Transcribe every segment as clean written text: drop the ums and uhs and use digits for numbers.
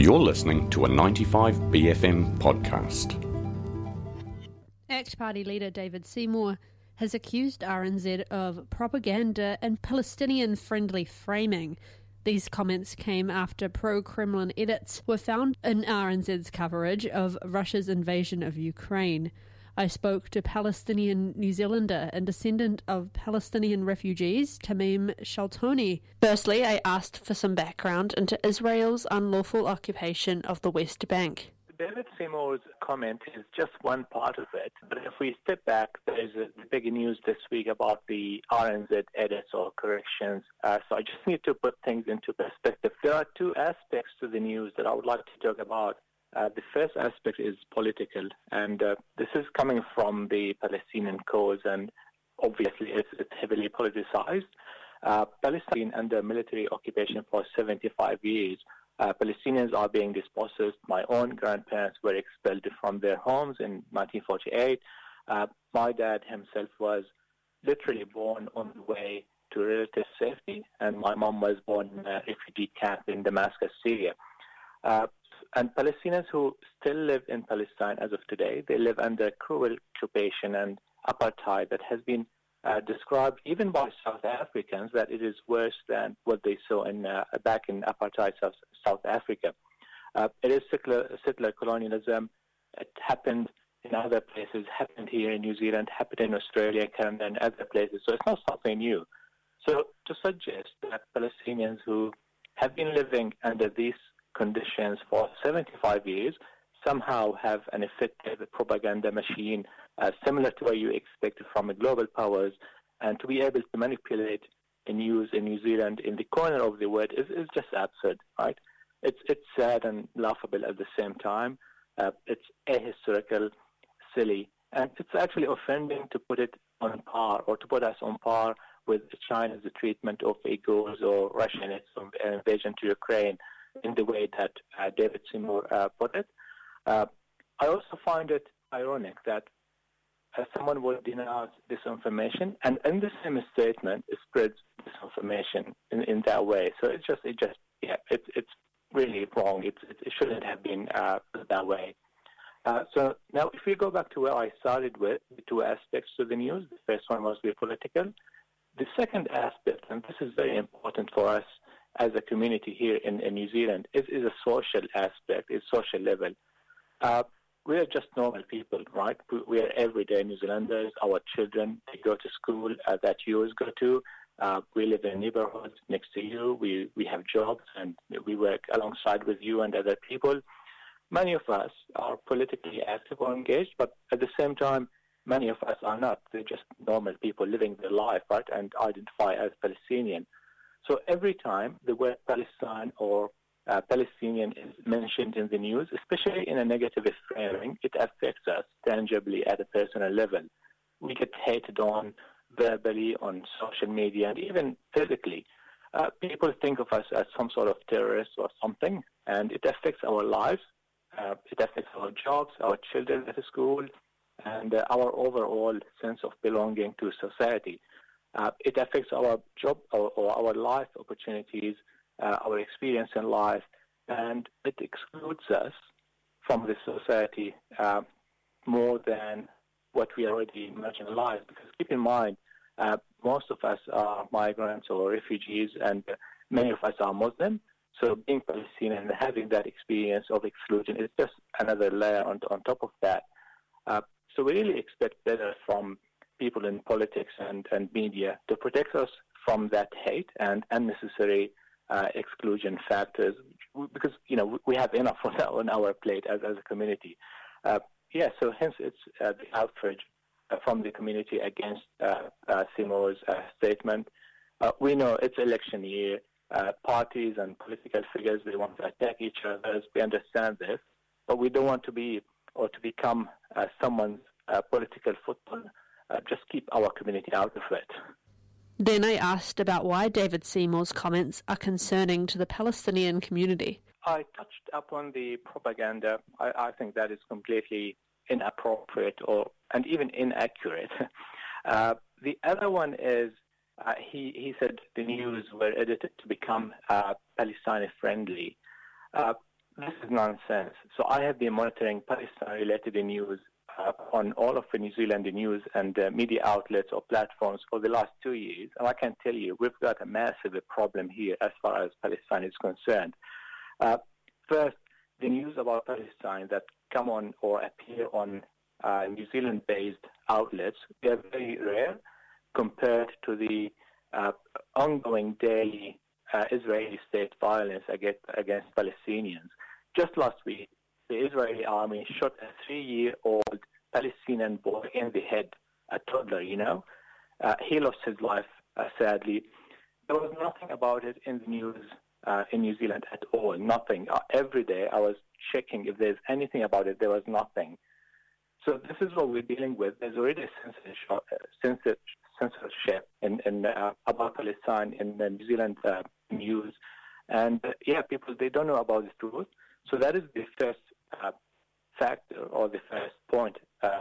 You're listening to a 95BFM podcast. ACT Party leader David Seymour has accused RNZ of propaganda and Palestinian-friendly framing. These comments came after pro-Kremlin edits were found in RNZ's coverage of Russia's invasion of Ukraine. I spoke to Palestinian New Zealander and descendant of Palestinian refugees, Tamim Shaltoni. Firstly, I asked for some background into Israel's unlawful occupation of the West Bank. David Seymour's comment is just one part of it, but if we step back, there's the big news this week about the RNZ edits or corrections, so I just need to put things into perspective. There are two aspects to the news that I would like to talk about. The first aspect is political, and this is coming from the Palestinian cause, and obviously it's heavily politicized. Palestine under military occupation for 75 years. Palestinians are being dispossessed. My own grandparents were expelled from their homes in 1948. My dad himself was literally born on the way to relative safety, and my mom was born in a refugee camp in Damascus, Syria. And Palestinians who still live in Palestine as of today, they live under cruel occupation and apartheid that has been described even by South Africans that it is worse than what they saw in back in apartheid South Africa. It is settler colonialism. It happened in other places, happened here in New Zealand, happened in Australia, Canada, and other places. So it's not something new. So to suggest that Palestinians who have been living under these conditions for 75 years somehow have an effective propaganda machine similar to what you expect from global powers, and to be able to manipulate the news in New Zealand in the corner of the world is just absurd, right? It's sad and laughable at the same time. It's ahistorical, silly, and it's actually offending to put it on par or to put us on par with China's treatment of Uyghurs or Russian invasion to Ukraine in the way that David Seymour put it. I also find it ironic that someone would denounce disinformation, and in the same statement, it spreads disinformation in that way. So it's really wrong. It shouldn't have been that way. So now, if we go back to where I started with, the two aspects to the news, the first one was the political. The second aspect, and this is very important for us as a community here in New Zealand, is a social aspect, is social level. We are just normal people, right? We are everyday New Zealanders. Our children, they go to school that you go to. We live in neighborhoods next to you. We have jobs, and we work alongside with you and other people. Many of us are politically active or engaged, but at the same time, many of us are not. They're just normal people living their life, right, and identify as Palestinian. So every time the word Palestine or Palestinian is mentioned in the news, especially in a negative framing, it affects us tangibly at a personal level. We get hated on verbally, on social media, and even physically. People think of us as some sort of terrorists or something, and it affects our lives. It affects our jobs, our children at school, and our overall sense of belonging to society. It affects our job or our life opportunities, our experience in life, and it excludes us from the society more than what we already marginalized. Because keep in mind, most of us are migrants or refugees, and many of us are Muslim. So being Palestinian and having that experience of exclusion is just another layer on top of that. So we really expect better from people in politics and media to protect us from that hate and unnecessary exclusion factors, because we have enough on our plate as a community. So hence it's the outrage from the community against Seymour's statement. We know it's election year. Parties and political figures, they want to attack each other. We understand this, but we don't want to be or to become someone's political football. Just keep our community out of it. Then I asked about why David Seymour's comments are concerning to the Palestinian community. I touched upon the propaganda. I think that is completely inappropriate and even inaccurate. The other one is he said the news were edited to become Palestine-friendly. this is nonsense. So I have been monitoring Palestine-related news on all of the New Zealand news and media outlets or platforms for the last 2 years, and I can tell you we've got a massive problem here as far as Palestine is concerned. First, the news about Palestine that come on or appear on New Zealand-based outlets, they are very rare compared to the ongoing daily Israeli state violence against Palestinians. Just last week, the Israeli army shot a 3-year-old Palestinian boy in the head, a toddler, He lost his life, sadly. There was nothing about it in the news in New Zealand at all, nothing. Every day I was checking if there's anything about it, there was nothing. So this is what we're dealing with. There's already a censorship about Palestine in the New Zealand news. And people, they don't know about the truth. So that is the first factor or the first point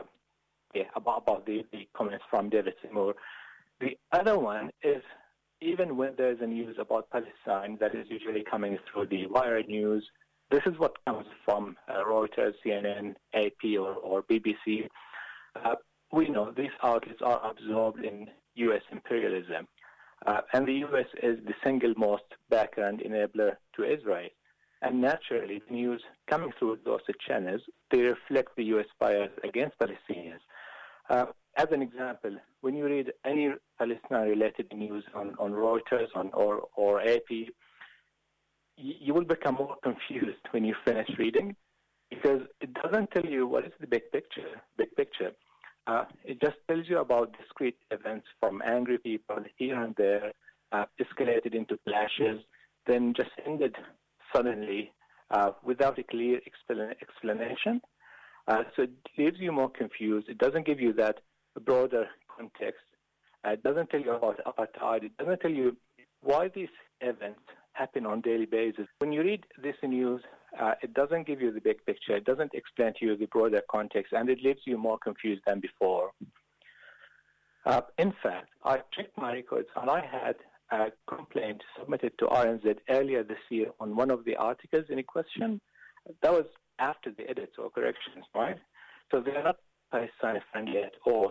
about the comments from David Seymour. The other one is, even when there's a news about Palestine that is usually coming through the wire news, this is what comes from Reuters, CNN, AP, or BBC. We know these outlets are absorbed in U.S. imperialism, and the U.S. is the single most background enabler to Israel. And naturally, the news coming through those channels, they reflect the U.S. bias against Palestinians. As an example, when you read any Palestine-related news on Reuters or AP, you will become more confused when you finish reading, because it doesn't tell you what is the big picture. It just tells you about discrete events from angry people here and there, escalated into clashes, then just ended suddenly without a clear explanation. So it leaves you more confused. It doesn't give you that broader context. It doesn't tell you about apartheid. It doesn't tell you why these events happen on a daily basis. When you read this news, it doesn't give you the big picture. It doesn't explain to you the broader context, and it leaves you more confused than before. In fact, I checked my records, and I had a complaint submitted to RNZ earlier this year on one of the articles in question. That was after the edits or corrections, right? So they are not Palestine-friendly at all.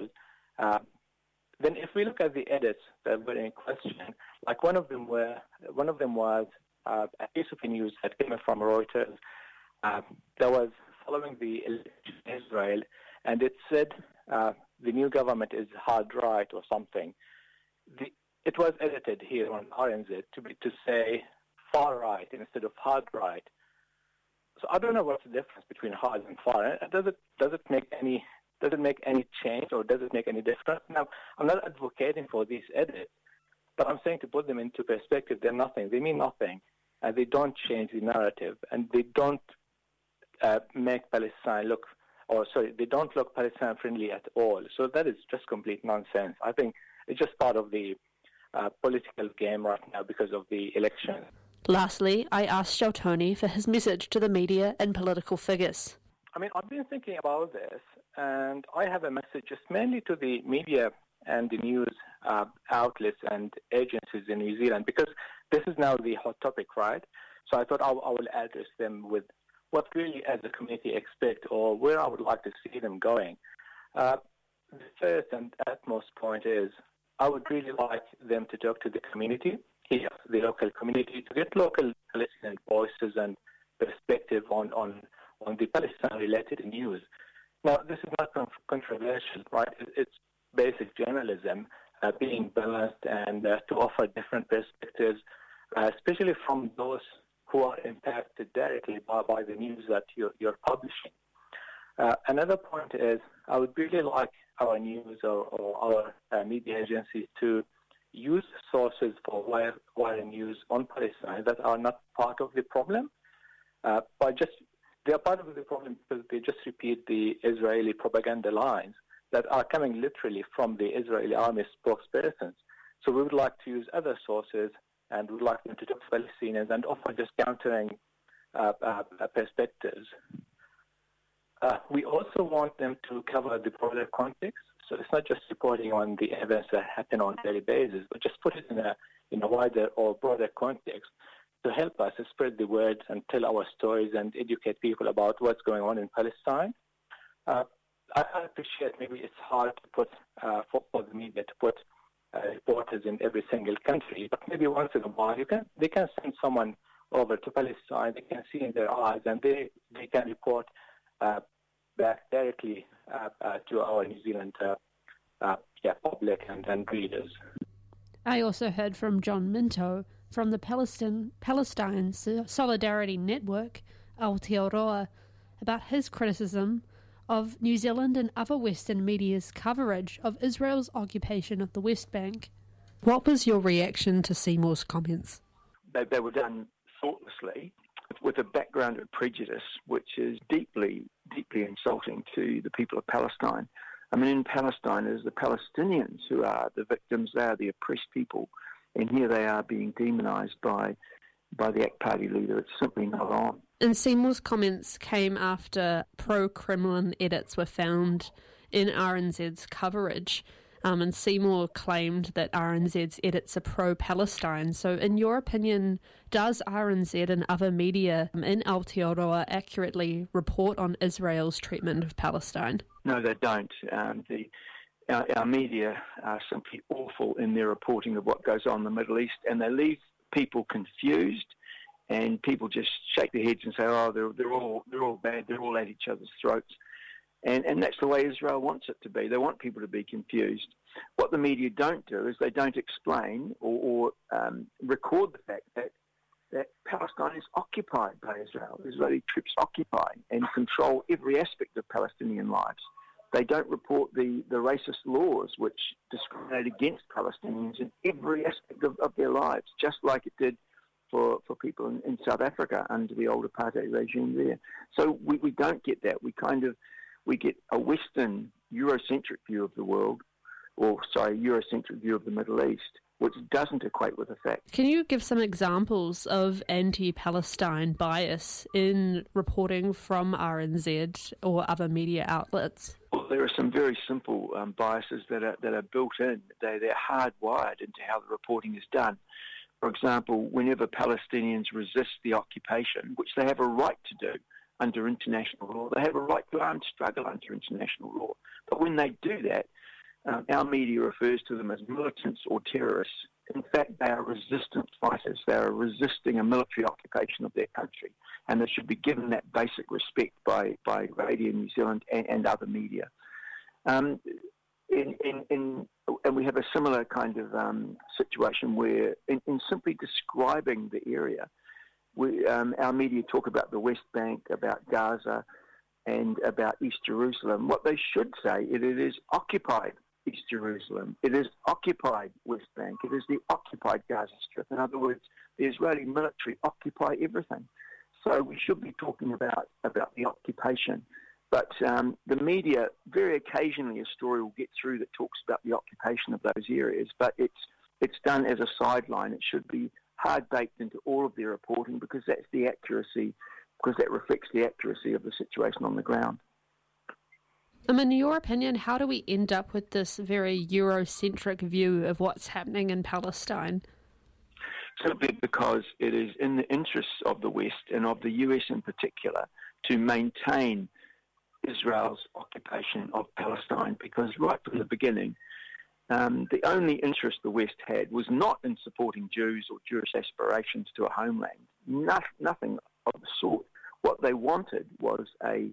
Then if we look at the edits that were in question, like one of them was a piece of news that came from Reuters that was following the election in Israel, and it said the new government is hard right or something. It was edited here on RNZ to say far right instead of hard right. So I don't know what's the difference between hard and far. Does it make any change, or does it make any difference? Now, I'm not advocating for these edits, but I'm saying to put them into perspective, they're nothing. They mean nothing, and they don't change the narrative, and they don't make Palestine they don't look Palestine friendly at all. So that is just complete nonsense. I think it's just part of the political game right now because of the election. Lastly, I asked Shaltoni for his message to the media and political figures. I mean, I've been thinking about this, and I have a message just mainly to the media and the news outlets and agencies in New Zealand, because this is now the hot topic, right? So I thought I will address them with what really as a community expect, or where I would like to see them going. The first and utmost point is I would really like them to talk to the community here, the local community, to get local Palestinian voices and perspective on the Palestine-related news. Now, this is not controversial, right? It's basic journalism, being balanced and to offer different perspectives, especially from those who are impacted directly by the news that you're publishing. Another point is I would really like our news or our media agencies to use sources for wire news on Palestine that are not part of the problem, they are part of the problem because they just repeat the Israeli propaganda lines that are coming literally from the Israeli army spokespersons. So we would like to use other sources, and we would like them to talk to Palestinians and offer just countering perspectives. We also want them to cover the broader context. So it's not just reporting on the events that happen on a daily basis, but just put it in a wider or broader context. to help us spread the word and tell our stories and educate people about what's going on in Palestine. I appreciate maybe it's hard to put for the media to put reporters in every single country, but maybe once in a while they can send someone over to Palestine. They can see in their eyes, and they can report back directly to our New Zealand public and readers. I also heard from John Minto from the Palestine Solidarity Network, Aotearoa, about his criticism of New Zealand and other Western media's coverage of Israel's occupation of the West Bank. What was your reaction to Seymour's comments? They were done thoughtlessly with a background of prejudice, which is deeply, deeply insulting to the people of Palestine. I mean, in Palestine, it is the Palestinians who are the victims. They are the oppressed people. And here they are being demonised by the ACT Party leader. It's simply not on. And Seymour's comments came after pro-Kremlin edits were found in RNZ's coverage. And Seymour claimed that RNZ's edits are pro-Palestine. So in your opinion, does RNZ and other media in Aotearoa accurately report on Israel's treatment of Palestine? No, they don't. Our media are simply awful in their reporting of what goes on in the Middle East, and they leave people confused, and people just shake their heads and say, "Oh, they're all bad. They're all at each other's throats." And that's the way Israel wants it to be. They want people to be confused. What the media don't do is they don't explain or record the fact that Palestine is occupied by Israel. Israeli troops occupy and control every aspect of Palestinian lives. They don't report the racist laws which discriminate against Palestinians in every aspect of their lives, just like it did for people in South Africa under the old apartheid regime there. So we don't get that. We get a Western Eurocentric view of the world, Eurocentric view of the Middle East, which doesn't equate with the fact. Can you give some examples of anti-Palestine bias in reporting from RNZ or other media outlets? Well, there are some very simple biases that are built in. They're hardwired into how the reporting is done. For example, whenever Palestinians resist the occupation, which they have a right to do under international law, they have a right to armed struggle under international law. But when they do that, our media refers to them as militants or terrorists. In fact, they are resistance fighters. They are resisting a military occupation of their country, and they should be given that basic respect by Radio New Zealand and other media. And we have a similar kind of situation where, in simply describing the area, our media talk about the West Bank, about Gaza, and about East Jerusalem. What they should say is it is occupied East Jerusalem. It is occupied West Bank. It is the occupied Gaza Strip. In other words, the Israeli military occupy everything. So we should be talking about the occupation. But the media, very occasionally a story will get through that talks about the occupation of those areas, but it's done as a sideline. It should be hard-baked into all of their reporting because that's the accuracy, because that reflects the accuracy of the situation on the ground. In your opinion, how do we end up with this very Eurocentric view of what's happening in Palestine? Simply because it is in the interests of the West and of the US in particular to maintain Israel's occupation of Palestine, because right from the beginning, the only interest the West had was not in supporting Jews or Jewish aspirations to a homeland. Nothing of the sort. What they wanted was a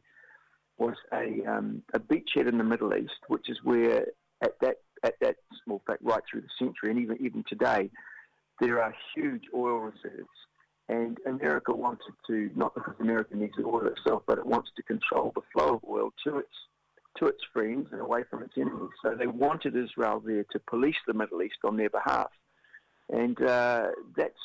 beachhead in the Middle East, which is where at that small fact right through the century and even today, there are huge oil reserves. And America wanted to, not because America needs the oil itself, but it wants to control the flow of oil to its friends and away from its enemies. So they wanted Israel there to police the Middle East on their behalf. And that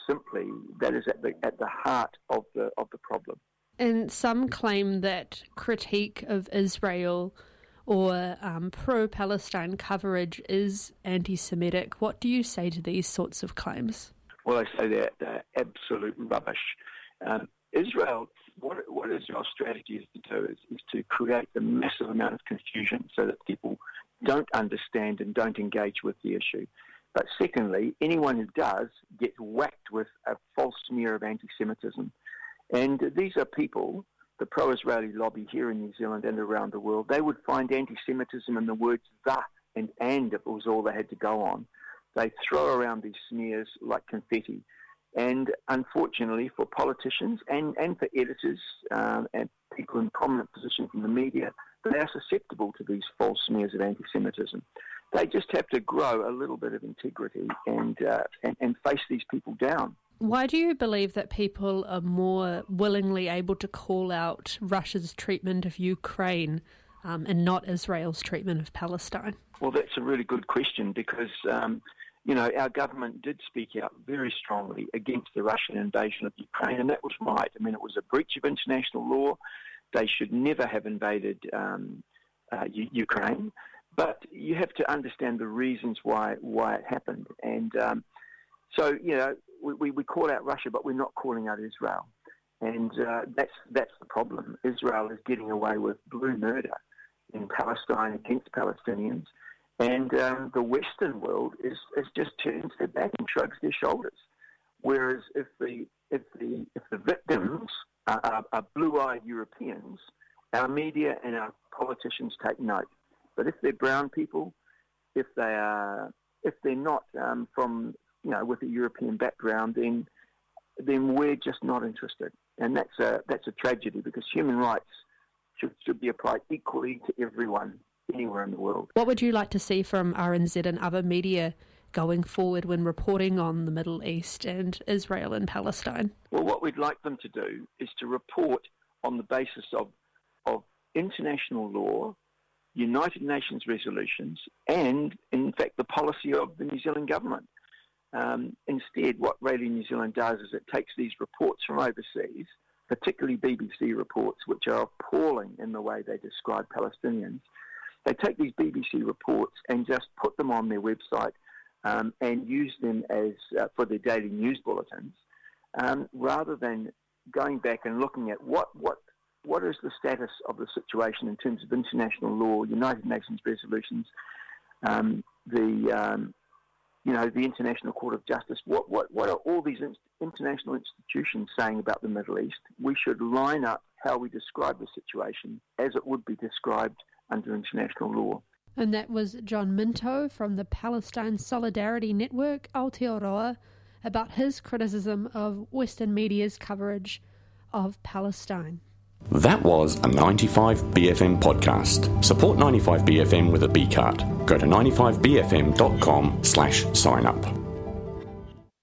is at the heart of the problem. And some claim that critique of Israel or pro-Palestine coverage is anti-Semitic. What do you say to these sorts of claims? Well, I say they're absolute rubbish. Israel, what Israel's strategy is to do is to create a massive amount of confusion so that people don't understand and don't engage with the issue. But secondly, anyone who does gets whacked with a false smear of anti-Semitism. And these are people, the pro-Israeli lobby here in New Zealand and around the world, they would find anti-Semitism in the words "the" and if it was all they had to go on. They throw around these smears like confetti. And unfortunately for politicians and for editors and people in prominent positions in the media, they are susceptible to these false smears of anti-Semitism. They just have to grow a little bit of integrity and face these people down. Why do you believe that people are more willingly able to call out Russia's treatment of Ukraine and not Israel's treatment of Palestine? Well, that's a really good question because, our government did speak out very strongly against the Russian invasion of Ukraine, and that was right. I mean, it was a breach of international law. They should never have invaded Ukraine. But you have to understand the reasons why it happened. And we call out Russia, but we're not calling out Israel. And that's the problem. Israel is getting away with blue murder in Palestine against Palestinians. And the Western world is just turns their back and shrugs their shoulders. Whereas if the victims are blue-eyed Europeans, our media and our politicians take note. But if they're brown people, if they're not from with a European background, then we're just not interested, and that's a tragedy because human rights should be applied equally to everyone anywhere in the world. What would you like to see from RNZ and other media going forward when reporting on the Middle East and Israel and Palestine? Well, what we'd like them to do is to report on the basis of international law, United Nations resolutions, and, in fact, the policy of the New Zealand government. Instead, what Radio New Zealand does is it takes these reports from overseas, particularly BBC reports, which are appalling in the way they describe Palestinians. They take these BBC reports and just put them on their website and use them as for their daily news bulletins, rather than going back and looking at what is the status of the situation in terms of international law, United Nations resolutions, the International Court of Justice. What are all these international institutions saying about the Middle East? We should line up how we describe the situation as it would be described under international law. And that was John Minto from the Palestine Solidarity Network, Aotearoa, about his criticism of Western media's coverage of Palestine. That was a 95BFM podcast. Support 95BFM with a B card. Go to 95bfm.com/sign up.